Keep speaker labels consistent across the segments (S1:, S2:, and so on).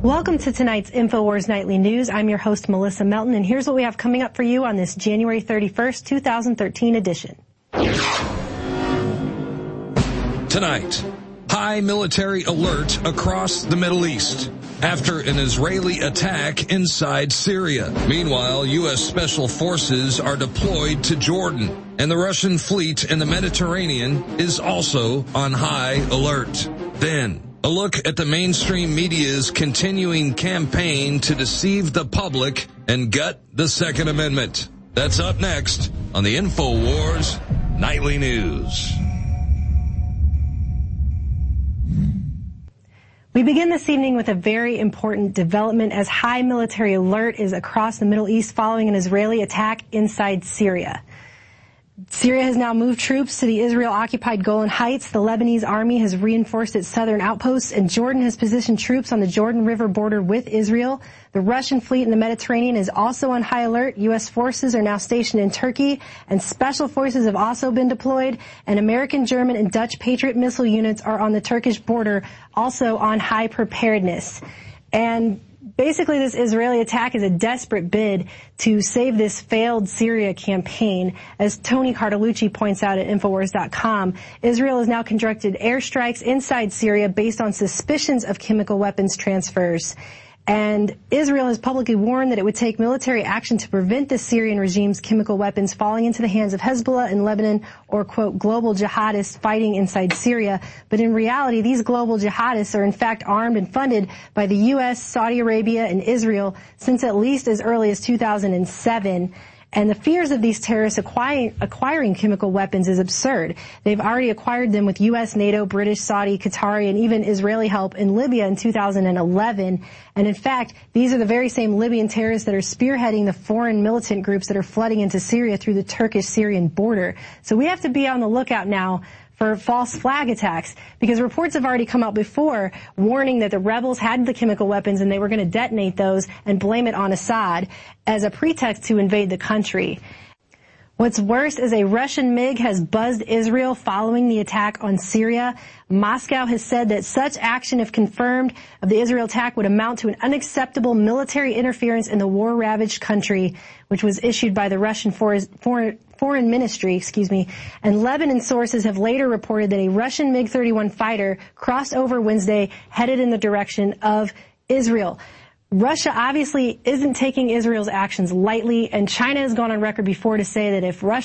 S1: Welcome to tonight's InfoWars Nightly News. I'm your host, Melissa Melton, and here's what we have coming up for you on this January 31st, 2013 edition.
S2: Tonight, high military alert across the Middle East after an Israeli attack inside Syria. Meanwhile, U.S. Special Forces are deployed to Jordan, and the Russian fleet in the Mediterranean is also on high alert. Then, a look at the mainstream media's continuing campaign to deceive the public and gut the Second Amendment. That's up next on the InfoWars Nightly News.
S1: We begin this evening with a very important development as high military alert is across the Middle East following an Israeli attack inside Syria. Syria has now moved troops to the Israel-occupied Golan Heights. The Lebanese army has reinforced its southern outposts, and Jordan has positioned troops on the Jordan River border with Israel. The Russian fleet in the Mediterranean is also on high alert. U.S. forces are now stationed in Turkey, and special forces have also been deployed. And American, German, and Dutch Patriot missile units are on the Turkish border, also on high preparedness. And basically, this Israeli attack is a desperate bid to save this failed Syria campaign. As Tony Cartolucci points out at Infowars.com, Israel has now conducted airstrikes inside Syria based on suspicions of chemical weapons transfers. And Israel has publicly warned that it would take military action to prevent the Syrian regime's chemical weapons falling into the hands of Hezbollah in Lebanon or, quote, global jihadists fighting inside Syria. But in reality, these global jihadists are in fact armed and funded by the U.S., Saudi Arabia, and Israel since at least as early as 2007. And the fears of these terrorists acquiring chemical weapons is absurd. They've already acquired them with U.S., NATO, British, Saudi, Qatari, and even Israeli help in Libya in 2011. And in fact, these are the very same Libyan terrorists that are spearheading the foreign militant groups that are flooding into Syria through the Turkish-Syrian border. So we have to be on the lookout now for false flag attacks, because reports have already come out before warning that the rebels had the chemical weapons and they were going to detonate those and blame it on Assad as a pretext to invade the country. What's worse is a Russian MiG has buzzed Israel following the attack on Syria. Moscow has said that such action, if confirmed, of the Israel attack would amount to an unacceptable military interference in the war-ravaged country, which was issued by the Russian Foreign Ministry, and Lebanon sources have later reported that a Russian MiG-31 fighter crossed over Wednesday headed in the direction of Israel. Russia obviously isn't taking Israel's actions lightly, and China has gone on record before to say that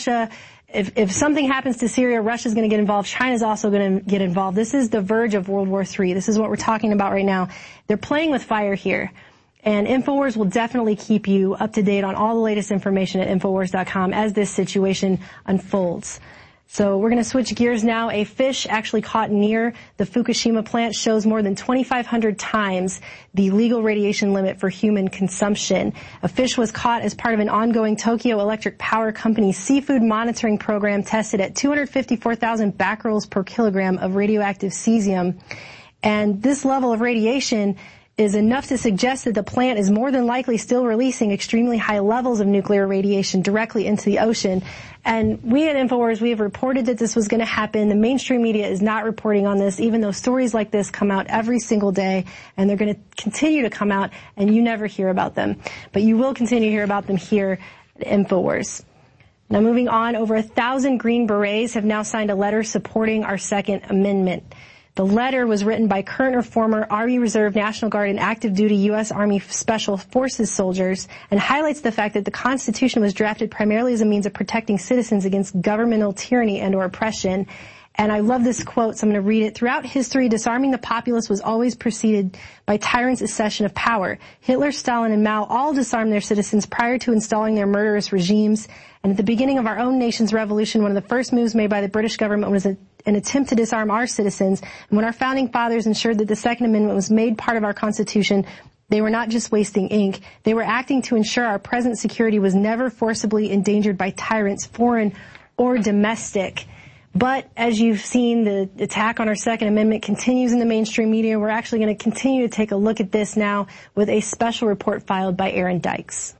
S1: if something happens to Syria, Russia's going to get involved. China's also going to get involved. This is the verge of World War III. This is what we're talking about right now. They're playing with fire here. And InfoWars will definitely keep you up to date on all the latest information at Infowars.com as this situation unfolds. So we're going to switch gears now. A fish actually caught near the Fukushima plant shows more than 2,500 times the legal radiation limit for human consumption. A fish was caught as part of an ongoing Tokyo Electric Power Company seafood monitoring program tested at 254,000 becquerels per kilogram of radioactive cesium. And this level of radiation is enough to suggest that the plant is more than likely still releasing extremely high levels of nuclear radiation directly into the ocean. And we at InfoWars, we have reported that this was going to happen. The mainstream media is not reporting on this, even though stories like this come out every single day, and they're going to continue to come out, and you never hear about them. But you will continue to hear about them here at InfoWars. Now moving on, over 1,000 Green Berets have now signed a letter supporting our Second Amendment. The letter was written by current or former Army Reserve, National Guard, and active duty U.S. Army Special Forces soldiers and highlights the fact that the Constitution was drafted primarily as a means of protecting citizens against governmental tyranny and or oppression. And I love this quote, so I'm going to read it. Throughout history, disarming the populace was always preceded by tyrants' accession of power. Hitler, Stalin, and Mao all disarmed their citizens prior to installing their murderous regimes. And at the beginning of our own nation's revolution, one of the first moves made by the British government was an attempt to disarm our citizens. And when our founding fathers ensured that the Second Amendment was made part of our Constitution, they were not just wasting ink. They were acting to ensure our present security was never forcibly endangered by tyrants, foreign or domestic. But as you've seen, the attack on our Second Amendment continues in the mainstream media. We're actually going to continue to take a look at this now with a special report filed by Aaron Dykes.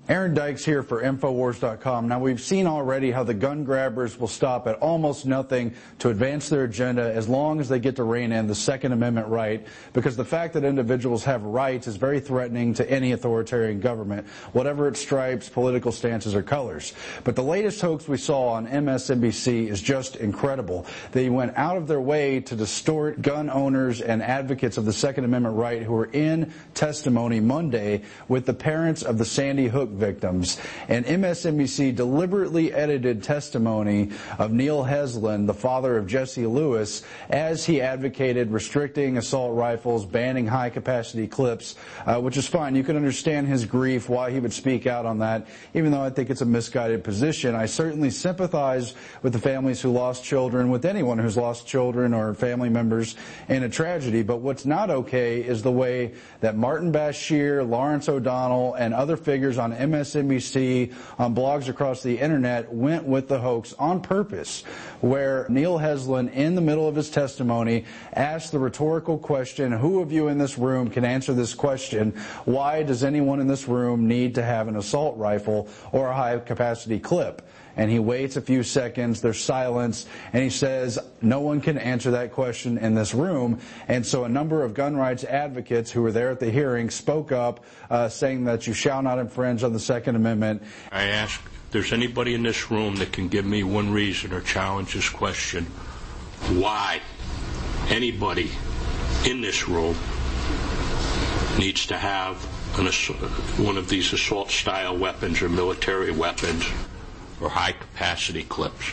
S3: Aaron Dykes here for Infowars.com. Now, we've seen already how the gun grabbers will stop at almost nothing to advance their agenda as long as they get to rein in the Second Amendment right, because the fact that individuals have rights is very threatening to any authoritarian government, whatever its stripes, political stances, or colors. But the latest hoax we saw on MSNBC is just incredible. They went out of their way to distort gun owners and advocates of the Second Amendment right who were in testimony Monday with the parents of the Sandy Hook victims, and MSNBC deliberately edited testimony of Neil Heslin, the father of Jesse Lewis, as he advocated restricting assault rifles, banning high-capacity clips, which is fine. You can understand his grief, why he would speak out on that, even though I think it's a misguided position. I certainly sympathize with the families who lost children, with anyone who's lost children or family members in a tragedy, but what's not okay is the way that Martin Bashir, Lawrence O'Donnell, and other figures on MSNBC, on blogs across the internet, went with the hoax on purpose, where Neil Heslin, in the middle of his testimony, asked the rhetorical question, who of you in this room can answer this question? Why does anyone in this room need to have an assault rifle or a high-capacity clip? And he waits a few seconds, there's silence, and he says, no one can answer that question in this room. And so a number of gun rights advocates who were there at the hearing spoke up, saying that you shall not infringe on the Second Amendment.
S4: I ask if there's anybody in this room that can give me one reason or challenge this question, why anybody in this room needs to have one of these assault-style weapons or military weapons or high-capacity clips.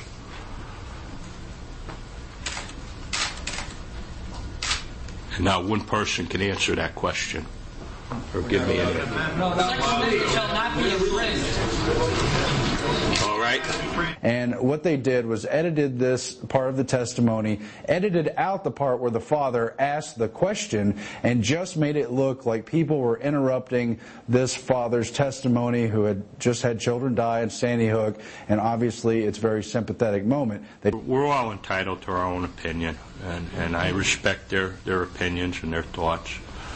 S4: And not one person can answer that question or give me any.
S5: Shall not be infringed.
S4: All right.
S3: And what they did was edited this part of the testimony, edited out the part where the father asked the question, and just made it look like people were interrupting this father's testimony who had just had children die in Sandy Hook, and obviously it's a very sympathetic moment.
S4: We're all entitled to our own opinion, and I respect their opinions and their thoughts,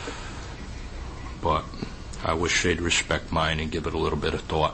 S4: but I wish they'd respect mine and give it a little bit of thought.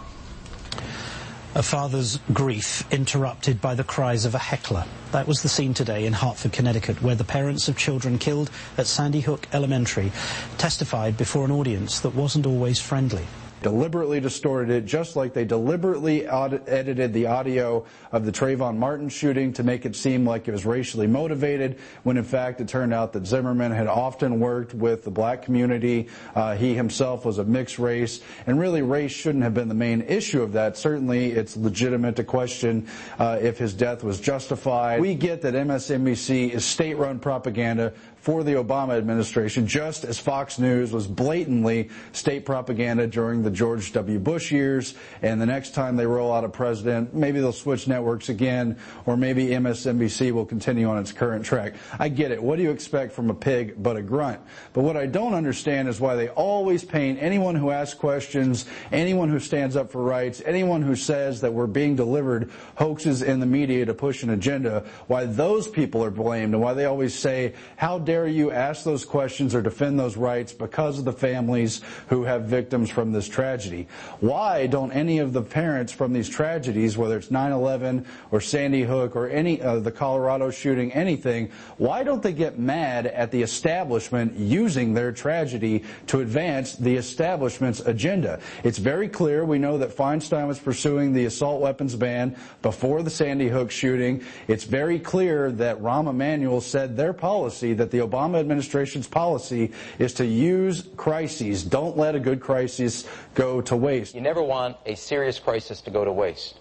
S6: A father's grief interrupted by the cries of a heckler. That was the scene today in Hartford, Connecticut, where the parents of children killed at Sandy Hook Elementary testified before an audience that wasn't always friendly.
S3: Deliberately distorted it, just like they deliberately edited the audio of the Trayvon Martin shooting to make it seem like it was racially motivated, when in fact it turned out that Zimmerman had often worked with the black community. He himself was of mixed race, and really race shouldn't have been the main issue of that. Certainly it's legitimate to question if his death was justified. We get that MSNBC is state-run propaganda for the Obama administration, just as Fox News was blatantly state propaganda during the George W. Bush years, and the next time they roll out a president, maybe they'll switch networks again, or maybe MSNBC will continue on its current track. I get it. What do you expect from a pig but a grunt? But what I don't understand is why they always paint anyone who asks questions, anyone who stands up for rights, anyone who says that we're being delivered hoaxes in the media to push an agenda, why those people are blamed, and why they always say, how dare you ask those questions or defend those rights because of the families who have victims from this tragedy. Why don't any of the parents from these tragedies, whether it's 9/11 or Sandy Hook or any the Colorado shooting, anything, why don't they get mad at the establishment using their tragedy to advance the establishment's agenda? It's very clear. We know that Feinstein was pursuing the assault weapons ban before the Sandy Hook shooting. It's very clear that Rahm Emanuel said their policy, that the Obama administration's policy, is to use crises. Don't let a good crisis go to waste.
S7: You never want a serious crisis to go to waste.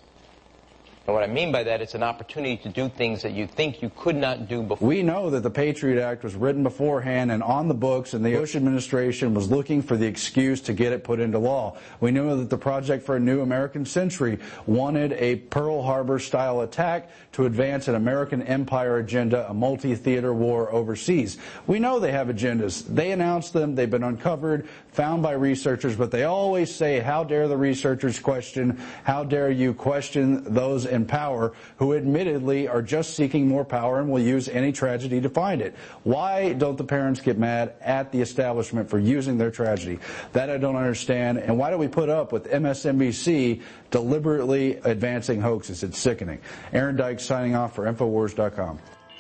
S7: And what I mean by that, it's an opportunity to do things that you think you could not do before.
S3: We know that the Patriot Act was written beforehand and on the books, and the Bush administration was looking for the excuse to get it put into law. We know that the Project for a New American Century wanted a Pearl Harbor-style attack to advance an American empire agenda, a multi-theater war overseas. We know they have agendas. They announced them. They've been uncovered, found by researchers, but they always say, how dare the researchers question, how dare you question those in power who admittedly are just seeking more power and will use any tragedy to find it. Why don't the parents get mad at the establishment for using their tragedy? That I don't understand. And why do we put up with MSNBC deliberately advancing hoaxes? It's sickening. Aaron Dykes signing off for Infowars.com.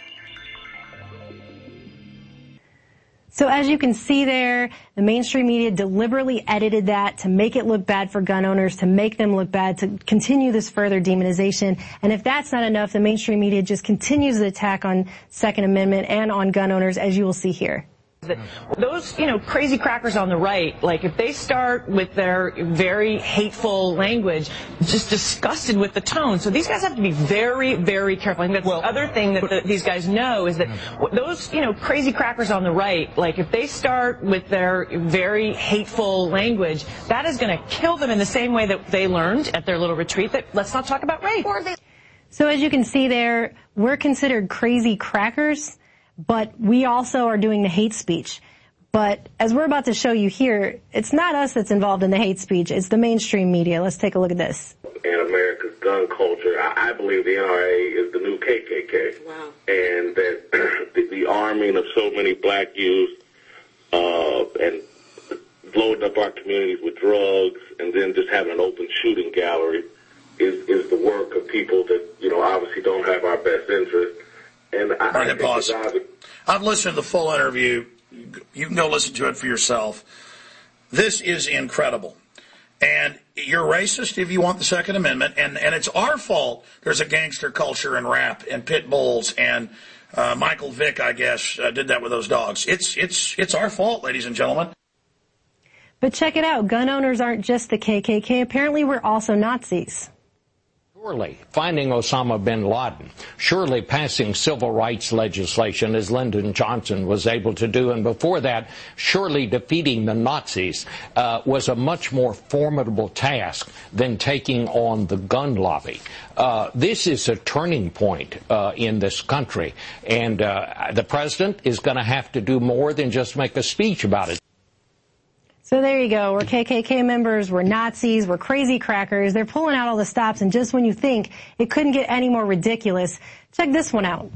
S1: So as you can see there, the mainstream media deliberately edited that to make it look bad for gun owners, to make them look bad, to continue this further demonization. And if that's not enough, the mainstream media just continues the attack on Second Amendment and on gun owners, as you will see here.
S8: Those, crazy crackers on the right, like if they start with their very hateful language, just disgusted with the tone. So these guys have to be very, very careful. I think that's the other thing that these guys know is that those, crazy crackers on the right, like if they start with their very hateful language, that is going to kill them in the same way that they learned at their little retreat that let's not talk about rape.
S1: So as you can see there, we're considered crazy crackers, but we also are doing the hate speech. But as we're about to show you here, it's not us that's involved in the hate speech. It's the mainstream media. Let's take a look at this.
S9: In America's gun culture, I believe the NRA is the new KKK. Wow. And that the arming of so many black youth and loading up our communities with drugs and then just having an open shooting gallery is the work of people that, obviously don't have our best interest. And I think
S10: pause. I've listened to the full interview. You can go listen to it for yourself. This is incredible. And you're racist if you want the Second Amendment, and it's our fault there's a gangster culture in rap and pit bulls, and Michael Vick, I guess, did that with those dogs. It's our fault, ladies and gentlemen.
S1: But check it out. Gun owners aren't just the KKK. Apparently we're also Nazis.
S4: Surely finding Osama bin Laden, surely passing civil rights legislation as Lyndon Johnson was able to do, and before that, surely defeating the Nazis was a much more formidable task than taking on the gun lobby. This is a turning point in this country, and the president is going to have to do more than just make a speech about it.
S1: So there you go. We're KKK members, we're Nazis, we're crazy crackers. They're pulling out all the stops, and just when you think it couldn't get any more ridiculous, check this one out.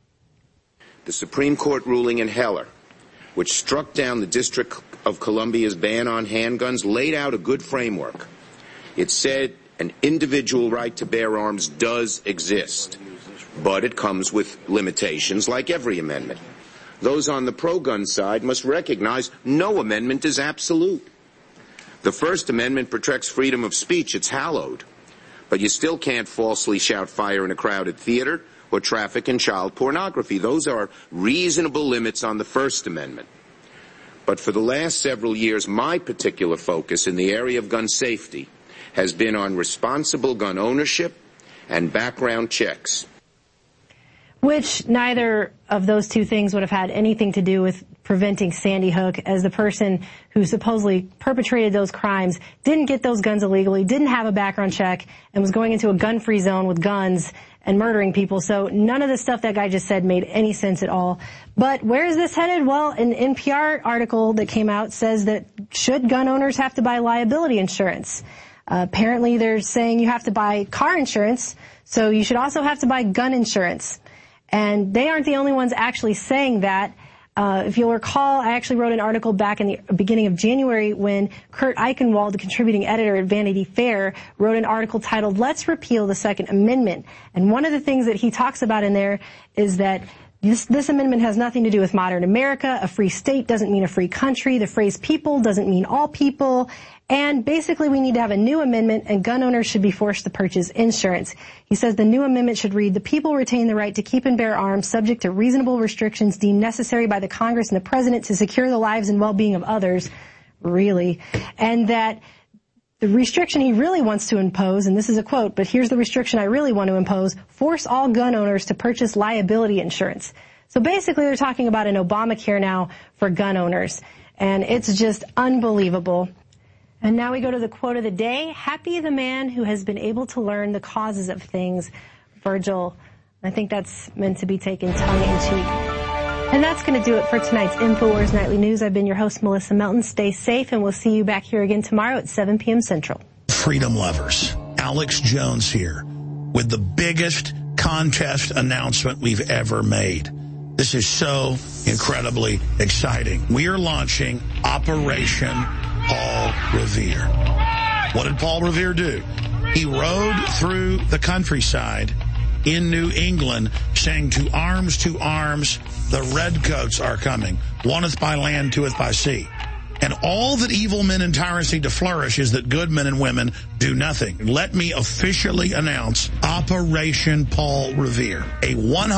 S11: The Supreme Court ruling in Heller, which struck down the District of Columbia's ban on handguns, laid out a good framework. It said an individual right to bear arms does exist, but it comes with limitations like every amendment. Those on the pro-gun side must recognize no amendment is absolute. The First Amendment protects freedom of speech. It's hallowed. But you still can't falsely shout fire in a crowded theater or traffic in child pornography. Those are reasonable limits on the First Amendment. But for the last several years, my particular focus in the area of gun safety has been on responsible gun ownership and background checks.
S1: Which neither of those two things would have had anything to do with preventing Sandy Hook, as the person who supposedly perpetrated those crimes didn't get those guns illegally, didn't have a background check, and was going into a gun-free zone with guns and murdering people. So none of the stuff that guy just said made any sense at all. But where is this headed? Well, an NPR article that came out says that should gun owners have to buy liability insurance? Apparently they're saying you have to buy car insurance, so you should also have to buy gun insurance. And they aren't the only ones actually saying that. If you'll recall, I actually wrote an article back in the beginning of January when Kurt Eichenwald, the contributing editor at Vanity Fair, wrote an article titled, "Let's Repeal the Second Amendment." And one of the things that he talks about in there is that this amendment has nothing to do with modern America. A free state doesn't mean a free country. The phrase people doesn't mean all people. And basically we need to have a new amendment, and gun owners should be forced to purchase insurance. He says the new amendment should read, "The people retain the right to keep and bear arms subject to reasonable restrictions deemed necessary by the Congress and the President to secure the lives and well-being of others." Really. And that the restriction he really wants to impose, and this is a quote, but here's the restriction I really want to impose, "Force all gun owners to purchase liability insurance." So basically they're talking about an Obamacare now for gun owners. And it's just unbelievable. And now we go to the quote of the day. "Happy the man who has been able to learn the causes of things." Virgil. I think that's meant to be taken tongue-in-cheek. And that's going to do it for tonight's InfoWars Nightly News. I've been your host, Melissa Melton. Stay safe, and we'll see you back here again tomorrow at 7 p.m. Central.
S12: Freedom lovers, Alex Jones here.
S10: with the biggest contest announcement we've ever made. This is so incredibly exciting. We are launching Operation Paul Revere. What did Paul Revere do? He rode through the countryside in New England saying, to arms, the redcoats are coming. Oneth by land, twoeth by sea. And all that evil men and tyrants need to flourish is that good men and women do nothing. Let me officially announce Operation Paul Revere, a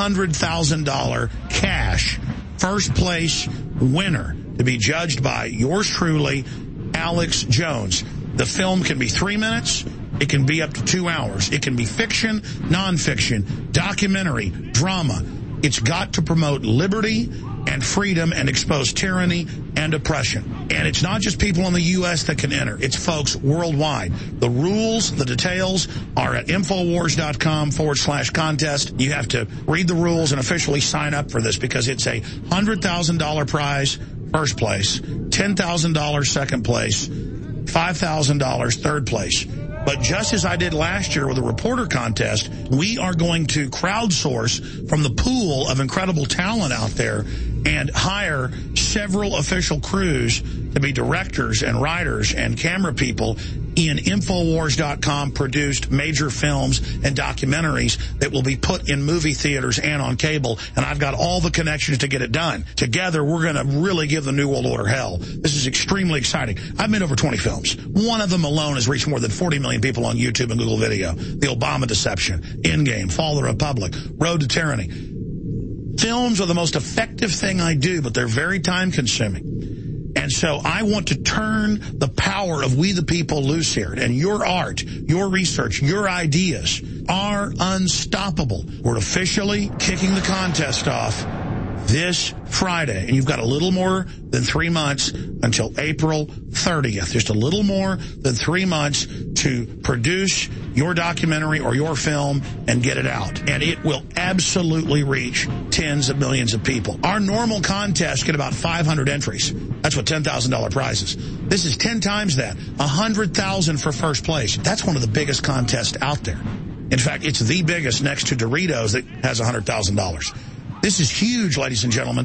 S10: $100,000 cash first place winner to be judged by yours truly, Alex Jones. The film can be 3 minutes. It can be up to 2 hours. It can be fiction, nonfiction, documentary, drama. It's got to promote liberty and freedom and expose tyranny and oppression. And it's not just people in the U.S. that can enter. It's folks worldwide. The rules, the details are at Infowars.com/contest. You have to read the rules and officially sign up for this because it's a $100,000 prize, first place, $10,000 second place, $5,000 third place. But just as I did last year with the reporter contest, we are going to crowdsource from the pool of incredible talent out there and hire several official crews to be directors and writers and camera people in Infowars.com produced major films and documentaries that will be put in movie theaters and on cable. And I've got all the connections to get it done. Together, we're going to really give the New World Order hell. This is extremely exciting. I've made over 20 films. One of them alone has reached more than 40 million people on YouTube and Google Video. The Obama Deception, Endgame, Fall of the Republic, Road to Tyranny. Films are the most effective thing I do, but they're very time-consuming. And so I want to turn the power of we the people loose here. And your art, your research, your ideas are unstoppable. We're officially kicking the contest off this Friday. And you've got a little more than 3 months until April 30th. Just a little more than 3 months to produce your documentary or your film and get it out. And it will absolutely reach tens of millions of people. Our normal contests get about 500 entries. That's what $10,000 prizes. This is 10 times that. 100,000 for first place. That's one of the biggest contests out there. In fact, it's the biggest next to Doritos that has $100,000. This is huge, ladies and gentlemen.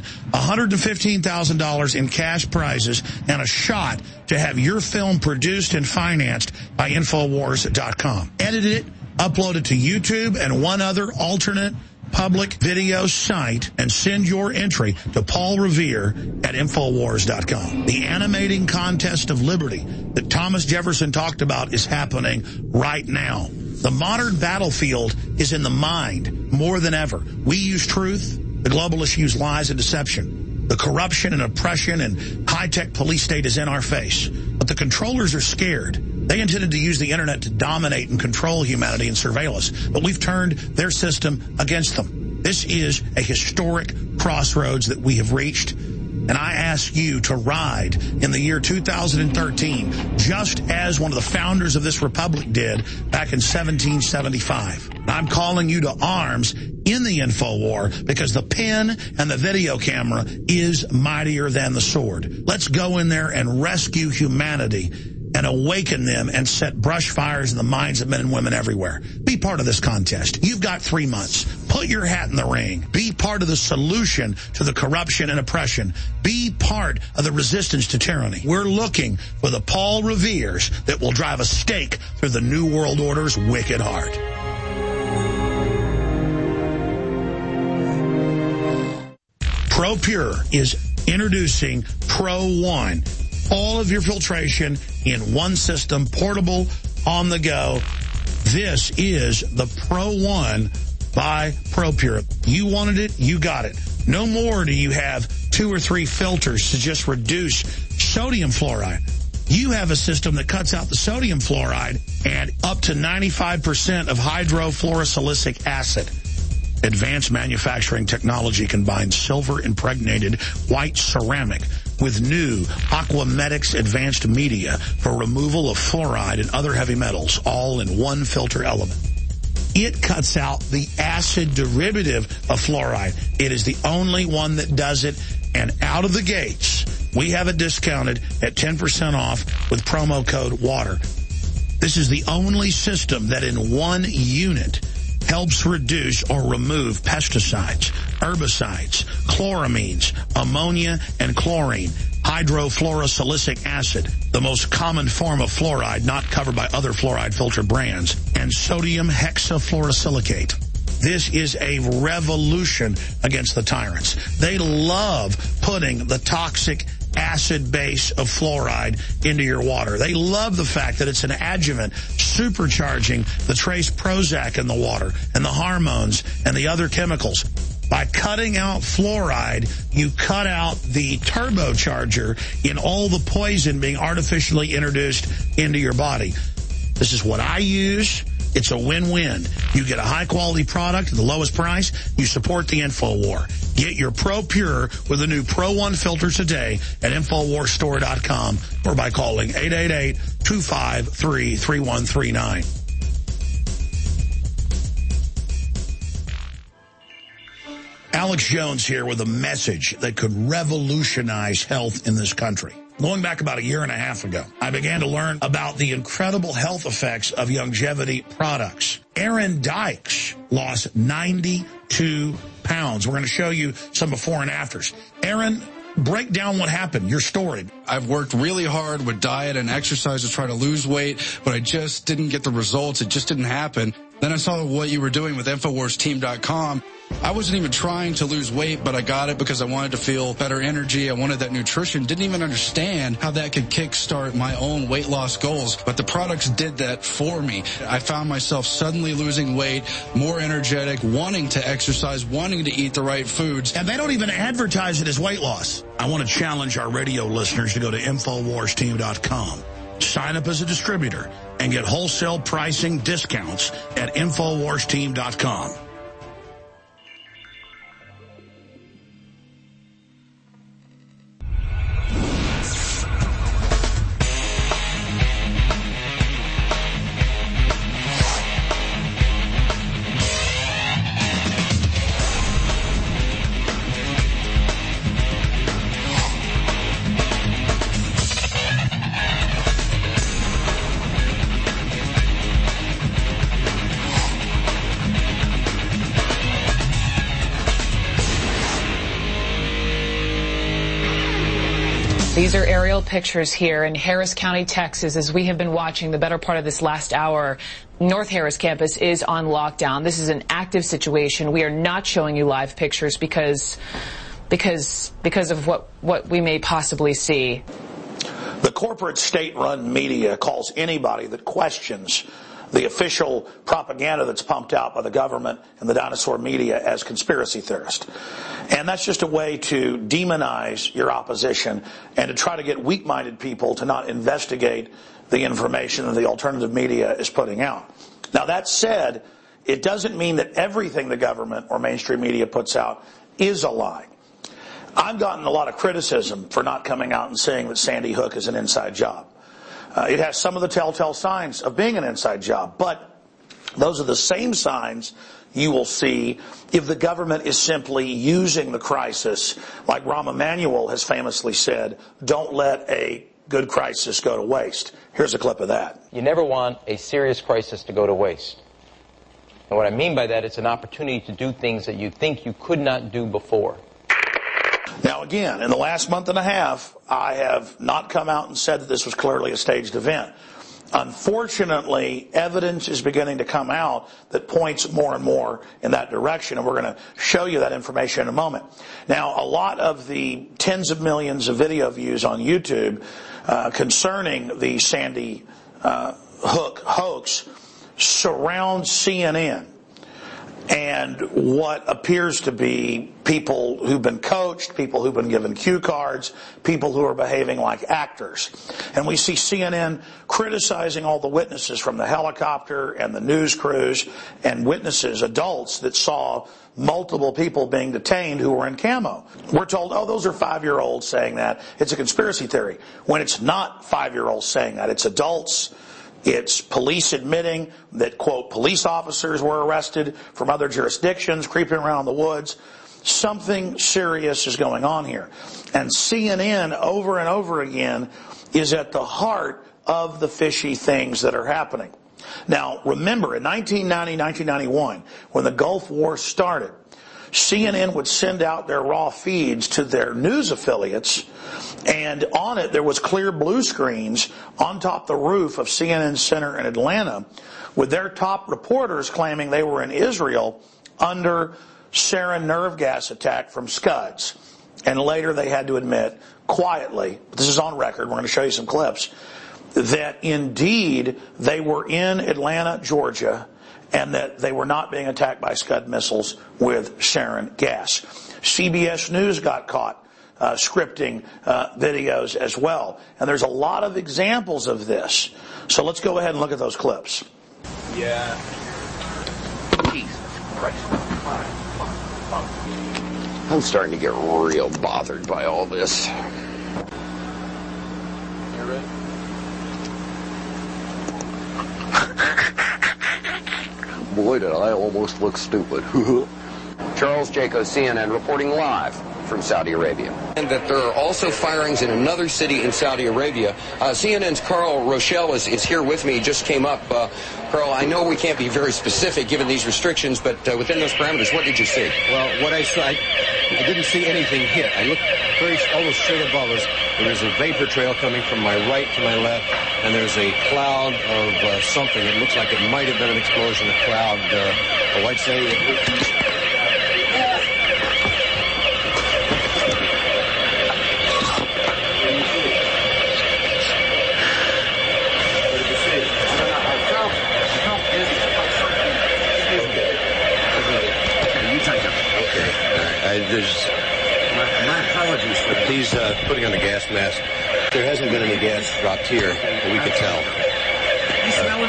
S10: $115,000 in cash prizes and a shot to have your film produced and financed by Infowars.com. Edit it, upload it to YouTube and one other alternate public video site, and send your entry to Paul Revere at Infowars.com. The animating contest of liberty that Thomas Jefferson talked about is happening right now. The modern battlefield is in the mind more than ever. We use truth. The globalists use lies and deception. The corruption and oppression and high-tech police state is in our face. But the controllers are scared. They intended to use the internet to dominate and control humanity and surveil us. But we've turned their system against them. This is a historic crossroads that we have reached. And I ask you to ride in the year 2013, just as one of the founders of this republic did back in 1775. I'm calling you to arms in the InfoWar because the pen and the video camera is mightier than the sword. Let's go in there and rescue humanity and awaken them and set brush fires in the minds of men and women everywhere. Be part of this contest. You've got 3 months. Put your hat in the ring. Be part of the solution to the corruption and oppression. Be part of the resistance to tyranny. We're looking for the Paul Reveres that will drive a stake through the New World Order's wicked heart. ProPure is introducing Pro One. All of your filtration in one system, portable, on the go. This is the Pro One by ProPure. You wanted it, you got it. No more do you have 2 or 3 filters to just reduce sodium fluoride. You have a system that cuts out the sodium fluoride and up to 95% of hydrofluorosilicic acid. Advanced manufacturing technology combines silver-impregnated white ceramic with new Aquamedics advanced media for removal of fluoride and other heavy metals, all in one filter element. It cuts out the acid derivative of fluoride. It is the only one that does it, and out of the gates, we have it discounted at 10% off with promo code WATER. This is the only system that in one unit helps reduce or remove pesticides, herbicides, chloramines, ammonia, and chlorine, hydrofluorosilicic acid, the most common form of fluoride not covered by other fluoride filter brands, and sodium hexafluorosilicate. This is a revolution against the tyrants. They love putting the toxic acid base of fluoride into your water. They love the fact that it's an adjuvant supercharging the trace Prozac in the water and the hormones and the other chemicals. By cutting out fluoride, you cut out the turbocharger in all the poison being artificially introduced into your body. This is what I use. It's a win-win. You get a high-quality product at the lowest price. You support the InfoWar. Get your Pro Pure with the new Pro One filter today at InfoWarsStore.com or by calling 888-253-3139. Alex Jones here with a message that could revolutionize health in this country. Going back about a year and a half ago, I began to learn about the incredible health effects of longevity products. Aaron Dykes lost 92 pounds. We're going to show you some before and afters. Aaron, break down what happened, your story.
S12: I've worked really hard with diet and exercise to try to lose weight, but I just didn't get the results. It just didn't happen. Then I saw what you were doing with InfoWarsTeam.com. I wasn't even trying to lose weight, but I got it because I wanted to feel better energy. I wanted that nutrition. Didn't even understand how that could kickstart my own weight loss goals, but the products did that for me. I found myself suddenly losing weight, more energetic, wanting to exercise, wanting to eat the right foods.
S10: And they don't even advertise it as weight loss. I want to challenge our radio listeners to go to InfoWarsTeam.com. Sign up as a distributor and get wholesale pricing discounts at InfoWarsTeam.com.
S13: These are aerial pictures here in Harris County, Texas. As we have been watching the better part of this last hour, North Harris campus is on lockdown. This is an active situation. We are not showing you live pictures because of what we may possibly see.
S10: The corporate state-run media calls anybody that questions the official propaganda that's pumped out by the government and the dinosaur media as conspiracy theorists. And that's just a way to demonize your opposition and to try to get weak-minded people to not investigate the information that the alternative media is putting out. Now, that said, it doesn't mean that everything the government or mainstream media puts out is a lie. I've gotten a lot of criticism for not coming out and saying that Sandy Hook is an inside job. It has some of the telltale signs of being an inside job, but those are the same signs you will see if the government is simply using the crisis, like Rahm Emanuel has famously said, don't let a good crisis go to waste. Here's a clip of that.
S7: You never want a serious crisis to go to waste. And what I mean by that, it's an opportunity to do things that you think you could not do before.
S10: Now, again, in the last month and a half, I have not come out and said that this was clearly a staged event. Unfortunately, evidence is beginning to come out that points more and more in that direction, and we're going to show you that information in a moment. Now, a lot of the tens of millions of video views on YouTube concerning the Sandy Hook hoax surround CNN and what appears to be people who've been coached, people who've been given cue cards, people who are behaving like actors. And we see CNN criticizing all the witnesses from the helicopter and the news crews and witnesses, adults that saw multiple people being detained who were in camo. We're told, oh, those are 5-year-olds saying that. It's a conspiracy theory. When it's not 5-year-olds saying that, it's adults. It's police admitting that, quote, police officers were arrested from other jurisdictions, creeping around the woods. Something serious is going on here. And CNN over and over again is at the heart of the fishy things that are happening. Now, remember, in 1990, 1991, when the Gulf War started, CNN would send out their raw feeds to their news affiliates, and on it there was clear blue screens on top the roof of CNN Center in Atlanta with their top reporters claiming they were in Israel under sarin nerve gas attack from Scuds. And later they had to admit, quietly, this is on record, we're going to show you some clips, that indeed they were in Atlanta, Georgia, and that they were not being attacked by Scud missiles with sarin gas. CBS News got caught scripting videos as well. And there's a lot of examples of this. So let's go ahead and look at those clips.
S14: Yeah. Jesus Christ.
S15: I'm starting to get real bothered by all this.
S14: You ready?
S15: Boy, did I almost look stupid. Charles Jaco, CNN, reporting live from Saudi Arabia. And that there are also firings in another city in Saudi Arabia. CNN's Carl Rochelle is here with me. He just came up. Carl, I know we can't be very specific given these restrictions, but within those parameters, what did you see?
S16: Well, what I saw, I didn't see anything hit. I looked almost straight above us. There was a vapor trail coming from my right to my left, and there's a cloud of something. It looks like it might have been an explosion, a cloud. I'd say... My apologies for these putting on the gas mask. There hasn't been any gas dropped here that we could tell.
S14: You smell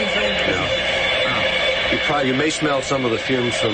S14: anything?
S16: No. You may smell some of the fumes from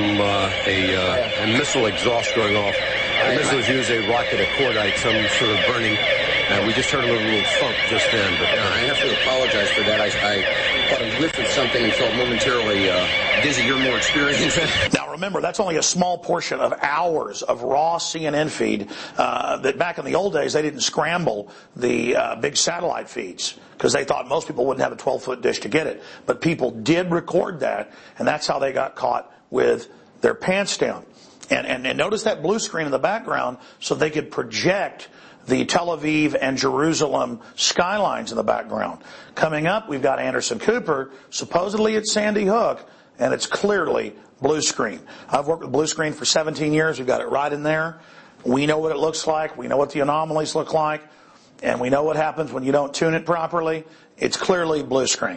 S16: a missile exhaust going off. The missiles use a rocket, a cordite, some sort of burning. We just heard a little thump just then. But
S15: I have to apologize for that. I thought I lifted something and felt momentarily dizzy. You're more experienced.
S10: Now remember, that's only a small portion of hours of raw CNN feed that back in the old days they didn't scramble the big satellite feeds because they thought most people wouldn't have a 12-foot dish to get it. But people did record that, and that's how they got caught with their pants down. And notice that blue screen in the background so they could project the Tel Aviv and Jerusalem skylines in the background. Coming up, we've got Anderson Cooper. Supposedly it's Sandy Hook, and it's clearly blue screen. I've worked with blue screen for 17 years. We've got it right in there. We know what it looks like. We know what the anomalies look like. And we know what happens when you don't tune it properly. It's clearly blue screen.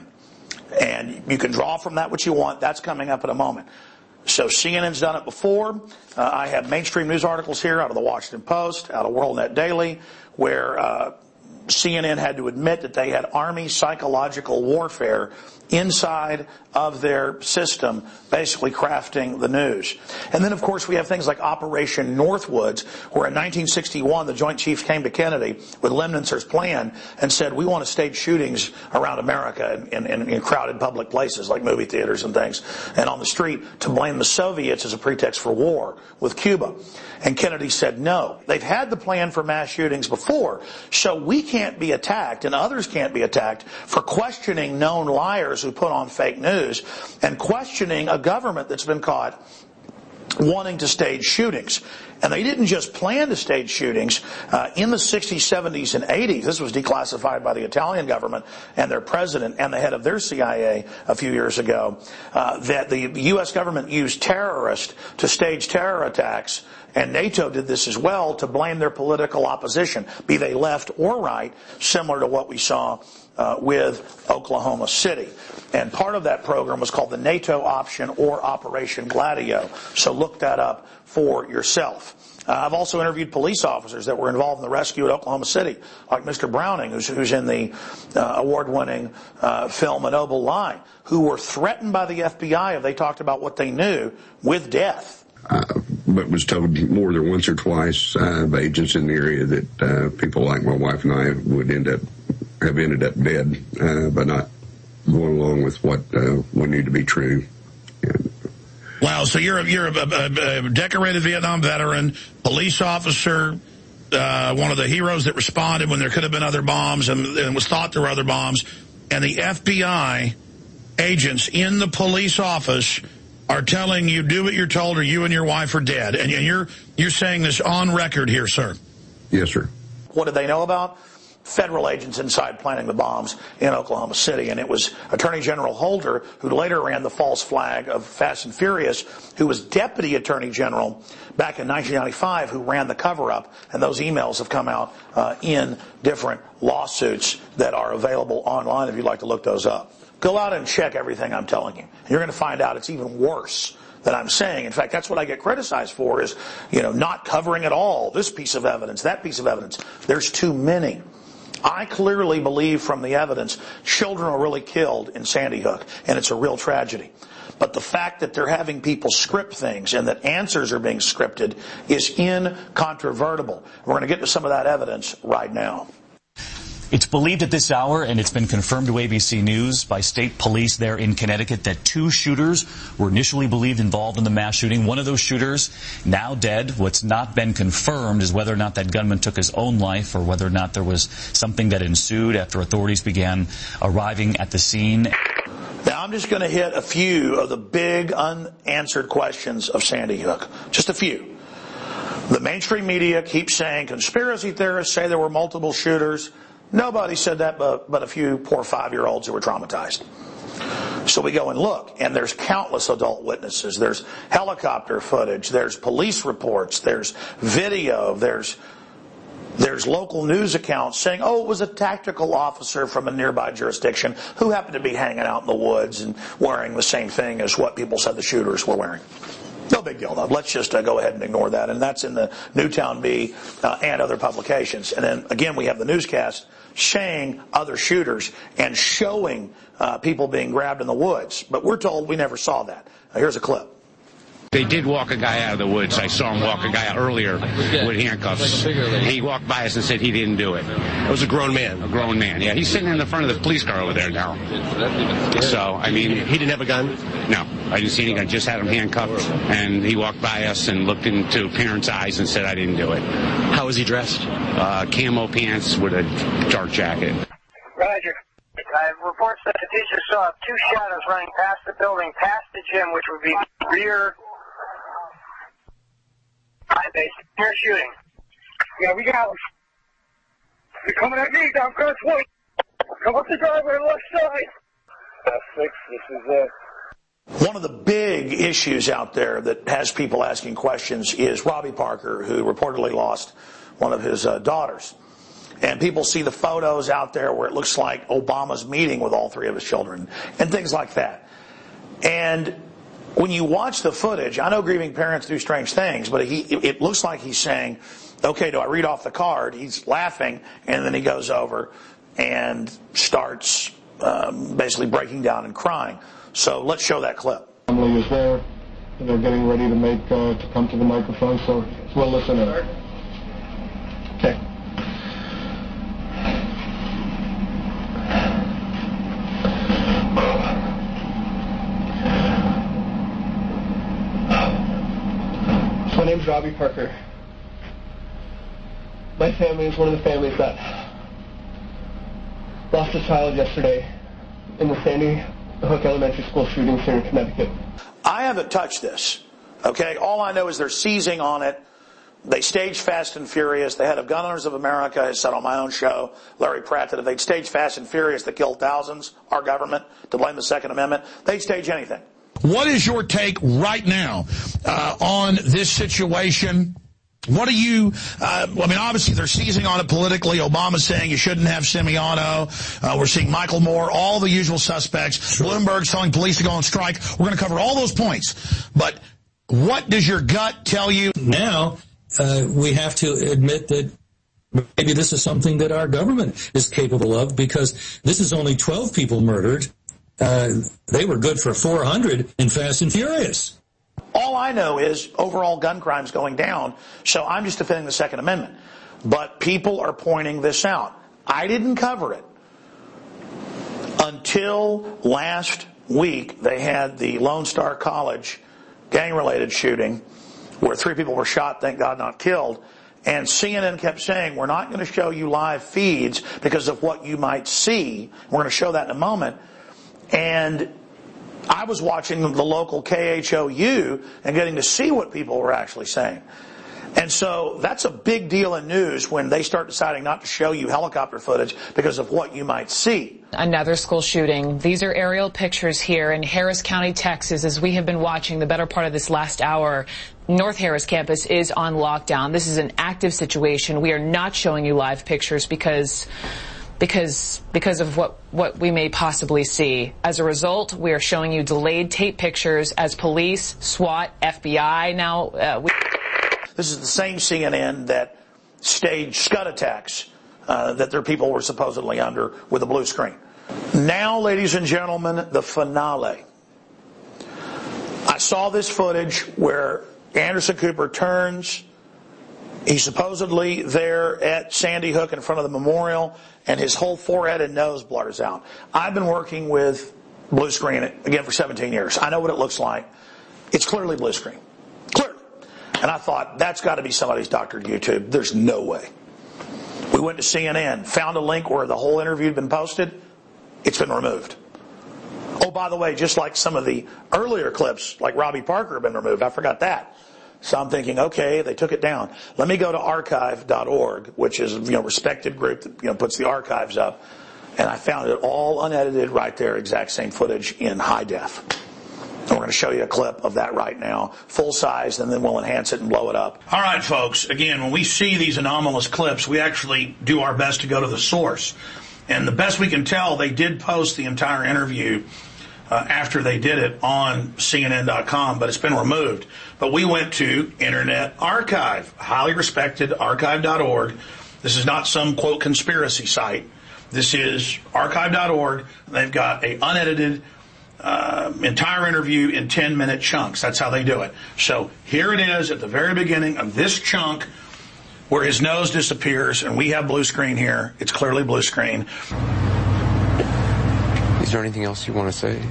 S10: And you can draw from that what you want. That's coming up in a moment. So CNN's done it before. I have mainstream news articles here out of the Washington Post, out of WorldNet Daily, where CNN had to admit that they had Army psychological warfare inside of their system, basically crafting the news. And then, of course, we have things like Operation Northwoods, where in 1961 the Joint Chiefs came to Kennedy with Lemnitzer's plan and said, we want to stage shootings around America in crowded public places like movie theaters and things, and on the street to blame the Soviets as a pretext for war with Cuba. And Kennedy said no. They've had the plan for mass shootings before, so we can't be attacked and others can't be attacked for questioning known liars who put on fake news and questioning a government that's been caught wanting to stage shootings. And they didn't just plan to stage shootings. In the 60s, 70s, and 80s, this was declassified by the Italian government and their president and the head of their CIA a few years ago, that the U.S. government used terrorists to stage terror attacks, and NATO did this as well to blame their political opposition, be they left or right, similar to what we saw with Oklahoma City. And part of that program was called the NATO Option or Operation Gladio. So look that up for yourself. I've also interviewed police officers that were involved in the rescue at Oklahoma City, like Mr. Browning, who's in the award-winning film A Noble Lie, who were threatened by the FBI if they talked about what they knew with death.
S17: But was told more than once or twice by agents in the area that people like my wife and I would have ended up dead by not going along with what needed to be true.
S10: Wow, so you're a decorated Vietnam veteran, police officer, one of the heroes that responded when there could have been other bombs and was thought there were other bombs, and the FBI agents in the police office are telling you do what you're told or you and your wife are dead. And you're saying this on record here, sir.
S17: Yes, sir.
S10: What did they know about? Federal agents inside planting the bombs in Oklahoma City. And it was Attorney General Holder, who later ran the false flag of Fast and Furious, who was Deputy Attorney General back in 1995, who ran the cover-up. And those emails have come out in different lawsuits that are available online if you'd like to look those up. Go out and check everything I'm telling you. You're going to find out it's even worse than I'm saying. In fact, that's what I get criticized for is, not covering at all this piece of evidence, that piece of evidence. There's too many. I clearly believe from the evidence children were really killed in Sandy Hook, and it's a real tragedy. But the fact that they're having people script things and that answers are being scripted is incontrovertible. We're going to get to some of that evidence right now.
S18: It's believed at this hour, and it's been confirmed to ABC News by state police there in Connecticut, that 2 shooters were initially believed involved in the mass shooting. One of those shooters now dead. What's not been confirmed is whether or not that gunman took his own life or whether or not there was something that ensued after authorities began arriving at the scene.
S10: Now, I'm just going to hit a few of the big unanswered questions of Sandy Hook. Just a few. The mainstream media keeps saying conspiracy theorists say there were multiple shooters. Nobody said that but a few poor 5-year-olds who were traumatized. So we go and look, and there's countless adult witnesses. There's helicopter footage. There's police reports. There's video. There's local news accounts saying, it was a tactical officer from a nearby jurisdiction who happened to be hanging out in the woods and wearing the same thing as what people said the shooters were wearing. No big deal, though. Let's just go ahead and ignore that. And that's in the Newtown Bee and other publications. And then, again, we have the newscast saying other shooters and showing people being grabbed in the woods. But we're told we never saw that. Now, here's a clip.
S19: They did walk a guy out of the woods. I saw him walk a guy out earlier with handcuffs. He walked by us and said he didn't do it.
S16: It was a grown man.
S19: A grown man, yeah. He's sitting in the front of the police car over there now. So, I mean...
S16: He didn't have a gun?
S19: No, I didn't see any gun. Just had him handcuffed. And he walked by us and looked into parents' eyes and said, I didn't do it.
S16: How was he dressed?
S19: Camo pants with a dark jacket.
S20: Roger. Reports that the teacher saw 2 shadows running past the building, past the gym, which would be rear base. They're shooting. Yeah, we got them. They're coming at me down Cross Point. Come up the driveway on the left side. That's 6. This is it.
S10: One of the big issues out there that has people asking questions is Robbie Parker, who reportedly lost one of his daughters. And people see the photos out there where it looks like Obama's meeting with all 3 of his children and things like that. And when you watch the footage, I know grieving parents do strange things, but it looks like he's saying, okay, do I read off the card? He's laughing, and then he goes over and starts basically breaking down and crying. So let's show that clip.
S21: Family is there. They're getting ready to come to the microphone, so we'll listen in. Okay. My name's Robbie Parker. My family is one of the families that lost a child yesterday in the Sandy Hook Elementary School shootings here in Connecticut.
S10: I haven't touched this, okay? All I know is they're seizing on it. They staged Fast and Furious. The head of Gun Owners of America has said on my own show, Larry Pratt, that if they'd stage Fast and Furious that killed thousands, our government, to blame the Second Amendment, they'd stage anything. What is your take right now on this situation? What are you, obviously they're seizing on it politically. Obama's saying you shouldn't have Semiano. We're seeing Michael Moore, all the usual suspects. Sure. Bloomberg's telling police to go on strike. We're going to cover all those points. But what does your gut tell you?
S22: Now, we have to admit that maybe this is something that our government is capable of, because this is only 12 people murdered. They were good for 400 in Fast and Furious.
S10: All I know is overall gun crime's going down, so I'm just defending the Second Amendment. But people are pointing this out. I didn't cover it until last week. They had the Lone Star College gang-related shooting where 3 people were shot, thank God not killed. And CNN kept saying, we're not going to show you live feeds because of what you might see. We're going to show that in a moment. And I was watching the local KHOU and getting to see what people were actually saying. And so that's a big deal in news when they start deciding not to show you helicopter footage because of what you might see.
S13: Another school shooting. These are aerial pictures here in Harris County, Texas, as we have been watching the better part of this last hour. North Harris campus is on lockdown. This is an active situation. We are not showing you live pictures because of what we may possibly see. As a result, we are showing you delayed tape pictures as police, SWAT, FBI now.
S10: This is the same CNN that staged Scud attacks that their people were supposedly under with a blue screen. Now, ladies and gentlemen, the finale. I saw this footage where Anderson Cooper turns. He's supposedly there at Sandy Hook in front of the memorial, and his whole forehead and nose blurs out. I've been working with blue screen, again, for 17 years. I know what it looks like. It's clearly blue screen. Clearly. And I thought, that's got to be somebody's doctored YouTube. There's no way. We went to CNN, found a link where the whole interview had been posted. It's been removed. Oh, by the way, just like some of the earlier clips, like Robbie Parker, have been removed. I forgot that. So I'm thinking, okay, they took it down. Let me go to archive.org, which is a respected group that puts the archives up, and I found it all unedited right there, exact same footage in high def. And we're going to show you a clip of that right now, full size, and then we'll enhance it and blow it up. All right, folks. Again, when we see these anomalous clips, we actually do our best to go to the source. And the best we can tell, they did post the entire interview after they did it on CNN.com, but it's been removed. But we went to Internet Archive, highly respected archive.org. This is not some, quote, conspiracy site. This is archive.org. They've got an unedited entire interview in 10-minute chunks. That's how they do it. So here it is at the very beginning of this chunk where his nose disappears, and we have blue screen here. It's clearly blue screen.
S15: Is there anything else you want to say?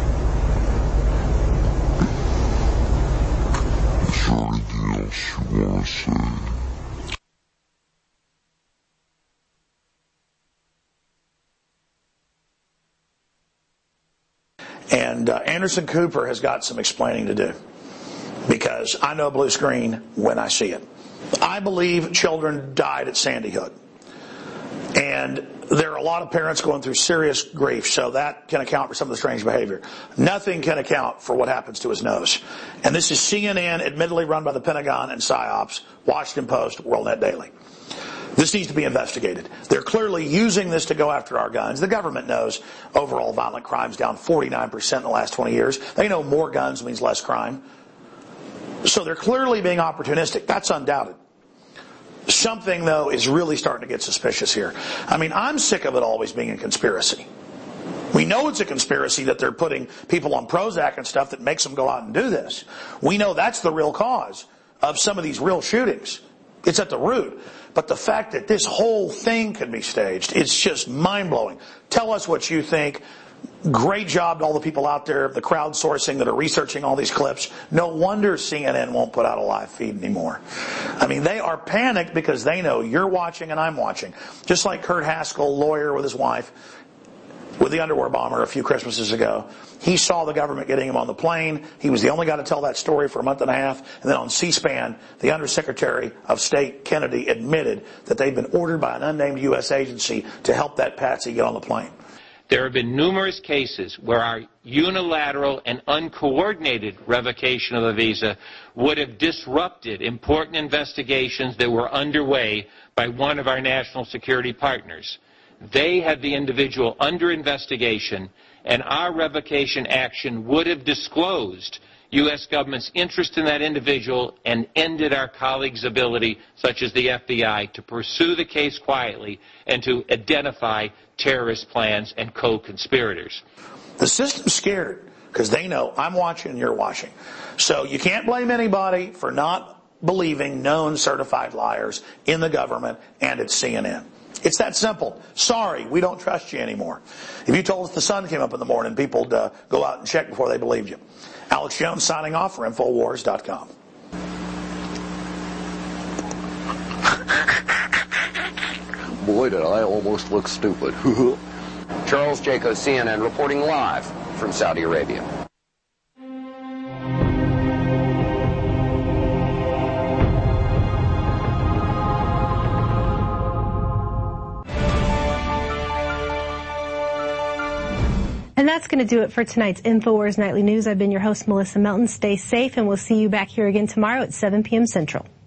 S10: And Anderson Cooper has got some explaining to do, because I know blue screen when I see it. I believe children died at Sandy Hook. And there are a lot of parents going through serious grief, so that can account for some of the strange behavior. Nothing can account for what happens to his nose. And this is CNN, admittedly run by the Pentagon and PSYOPs, Washington Post, WorldNet Daily. This needs to be investigated. They're clearly using this to go after our guns. The government knows overall violent crime's down 49% in the last 20 years. They know more guns means less crime. So they're clearly being opportunistic. That's undoubted. Something, though, is really starting to get suspicious here. I mean, I'm sick of it always being a conspiracy. We know it's a conspiracy that they're putting people on Prozac and stuff that makes them go out and do this. We know that's the real cause of some of these real shootings. It's at the root. But the fact that this whole thing could be staged, it's just mind-blowing. Tell us what you think. Great job to all the people out there, the crowdsourcing that are researching all these clips. No wonder CNN won't put out a live feed anymore. I mean, they are panicked because they know you're watching and I'm watching. Just like Kurt Haskell, lawyer with his wife, with the underwear bomber a few Christmases ago. He saw the government getting him on the plane. He was the only guy to tell that story for a month and a half. And then on C-SPAN, the Undersecretary of State, Kennedy, admitted that they'd been ordered by an unnamed U.S. agency to help that patsy get on the plane.
S7: There have been numerous cases where our unilateral and uncoordinated revocation of a visa would have disrupted important investigations that were underway by one of our national security partners. They had the individual under investigation, and our revocation action would have disclosed U.S. government's interest in that individual and ended our colleagues' ability, such as the FBI, to pursue the case quietly and to identify terrorist plans and co-conspirators.
S10: The system's scared because they know I'm watching and you're watching. So you can't blame anybody for not believing known certified liars in the government and at CNN. It's that simple. Sorry, we don't trust you anymore. If you told us the sun came up in the morning, people would go out and check before they believed you. Alex Jones signing off for Infowars.com.
S15: Boy, did I almost look stupid. Charles Jaco, CNN, reporting live from Saudi Arabia.
S1: And that's going to do it for tonight's InfoWars Nightly News. I've been your host, Melissa Melton. Stay safe, and we'll see you back here again tomorrow at 7 p.m. Central.